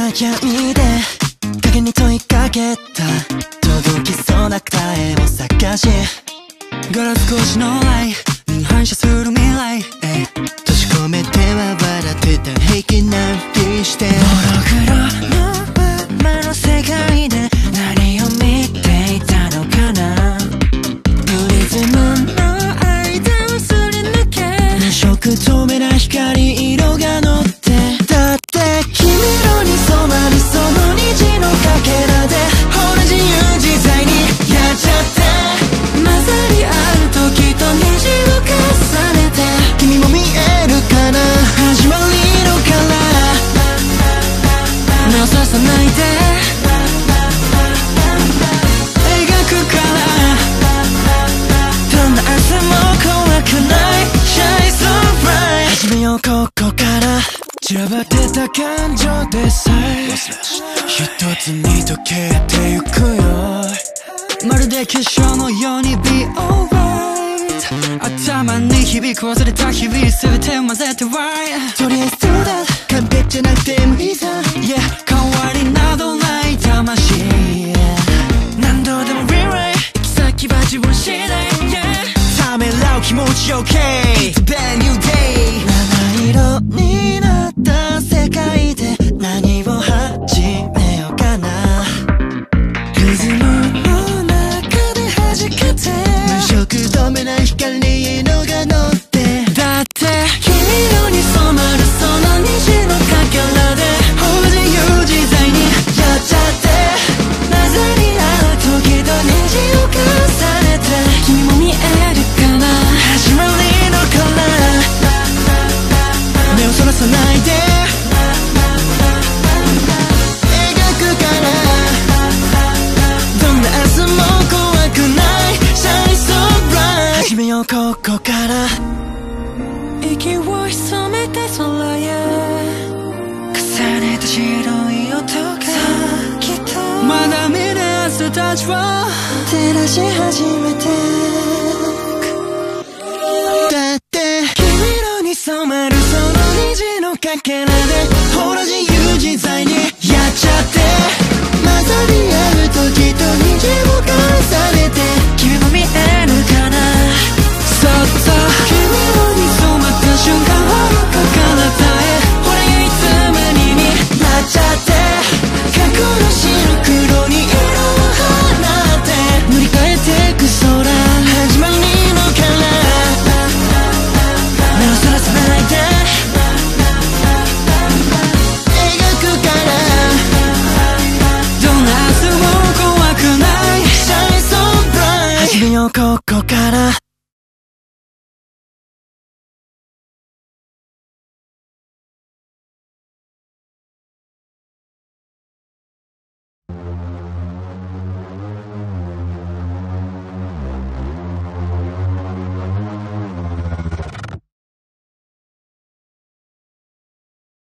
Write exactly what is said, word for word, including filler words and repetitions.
いで影に問いかけた届きそうな答えを探しガラス越しのライに反射する未来へ閉じ込めては笑ってた平気なふりしてモノクロのままの世界で何を見ていたのかなリズムの間をすり抜け無色透明な光色が乗ってだって君色に染まるその虹のかけらでほら自由自在にやっちゃって混ざり合う時と虹を重ねて君も見えるかな始まりのから目をささないで描くからどんな朝も怖くない Shine so bright 始めようここから散らばってた感情でさえ一つに溶けてゆくよまるで結晶のように Be alright 頭に響く忘れた日々全て混ぜて Right とりあえず Do that 完璧じゃなくてもいいさ Yeah 変わりなどない魂何度でも Rewrite 行き先は自分次第 Yeah ためらう気持ち OK It's a brand new day 七色になった世界で何を始めようかなリズムの中で弾けて無色透明な光色が乗ってだって君色に染まるその虹のかけらでほら自由自在にやっちゃって混ざり合う時と虹を重ねて君も見えるかな始まりのから目をそらさないで描くからどんな朝も怖くない Shine so bright 始めようここから息を潜めて空へ重ねた白い音がきっとまだ見ぬ朝たちを照らし始め